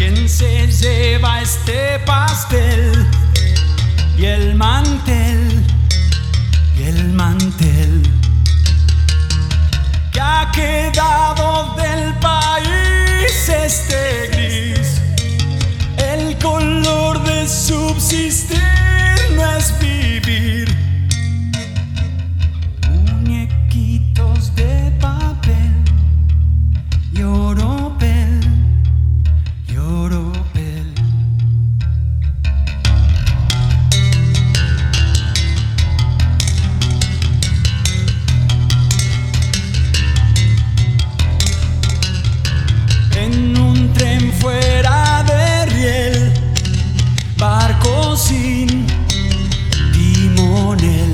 ¿Quién se lleva este pastel? Y el mantel, y el mantel que ha quedado del país este gris. El color de subsistir no es vivir. Muñequitos de papel y oropel, y oropel. En un tren fuera de riel, barco sin timonel.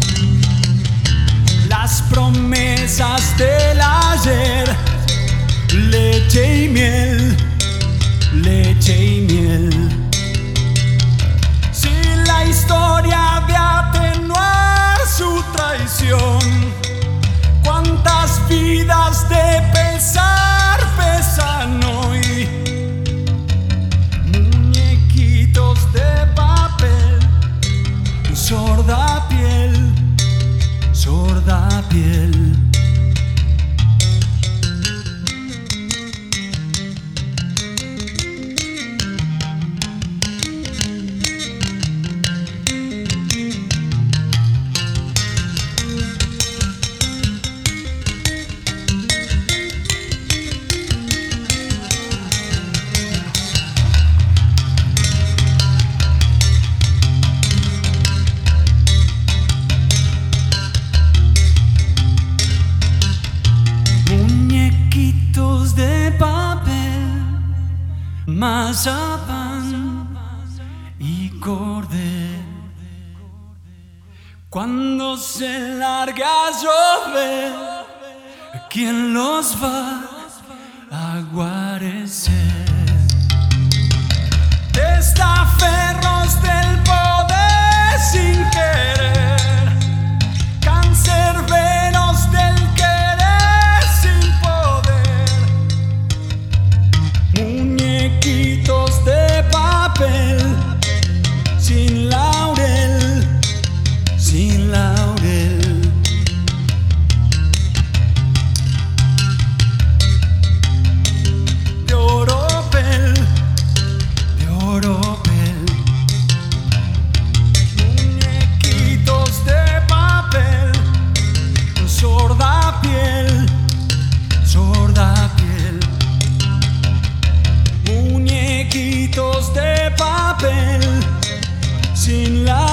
Las promesas del ayer, leche y miel, leche y miel. Si la historia de atenuar su traición, cuántas vidas de pesar pesan hoy. Muñequitos de papel, sorda piel, sorda piel. De papel, mazapán y cordel. Cuando se larga a llover, ¿quién los va a guarecer? Testaferros del poder sin querer, cancerberos del querer sin poder. Muñequitos de papel, sin laurel, sin laurel. De oropel, de oropel. Muñequitos de papel, sorda piel, sorda piel. Muñequitos de papel, sin la